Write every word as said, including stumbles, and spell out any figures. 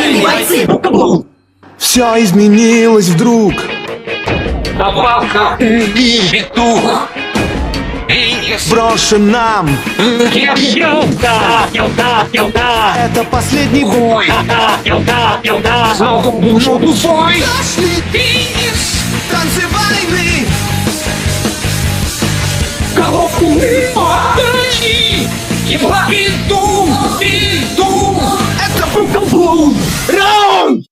Отдельные бойцы! Все изменилось вдруг. Добавка и петух. Брошен нам. Елда, елда, елда! Это последний бой. Елда, елда, елда! Снова ногу бой. Пошли финиш. Танцы войны. Головку подожди. Иду, иду. Это был Раунд.